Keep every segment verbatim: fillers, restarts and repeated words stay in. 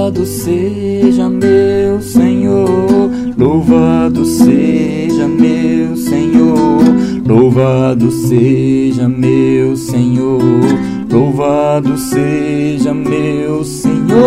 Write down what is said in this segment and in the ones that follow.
Louvado seja meu Senhor, louvado seja meu Senhor, louvado seja meu Senhor, louvado seja meu Senhor,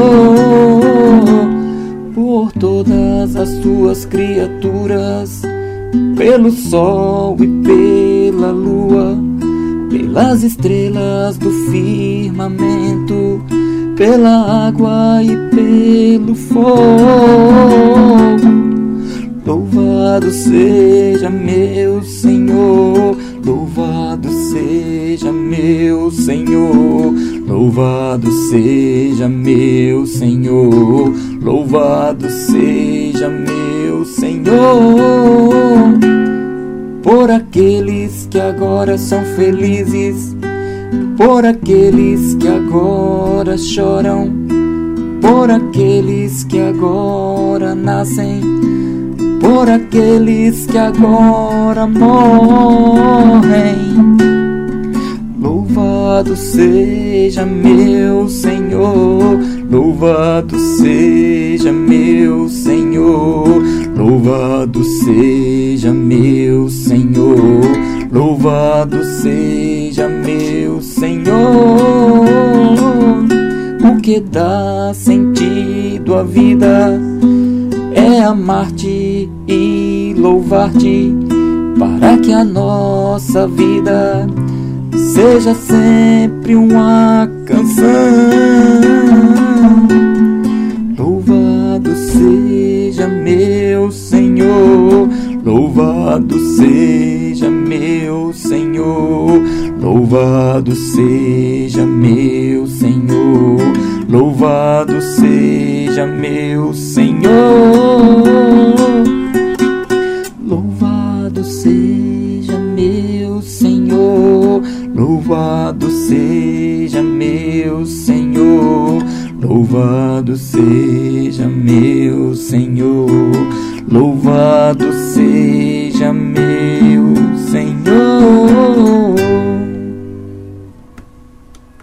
por todas as tuas criaturas, pelo sol e pela lua, pelas estrelas do firmamento, pela água e pelo fogo. Louvado seja meu Senhor, louvado seja meu Senhor, louvado seja meu Senhor, louvado seja meu Senhor, por aqueles que agora são felizes, por aqueles que agora choram, por aqueles que agora nascem, por aqueles que agora morrem. Louvado seja meu Senhor, louvado seja meu Senhor, louvado seja meu Senhor, louvado seja meu Senhor. O que dá sentido à vida é amar-te e louvar-te, para que a nossa vida seja sempre uma canção. Louvado seja meu Senhor, louvado seja meu Senhor, louvado seja meu Senhor, louvado seja meu Senhor, louvado seja meu Senhor, louvado seja meu Senhor, louvado seja meu Senhor, louvado seja meu Senhor.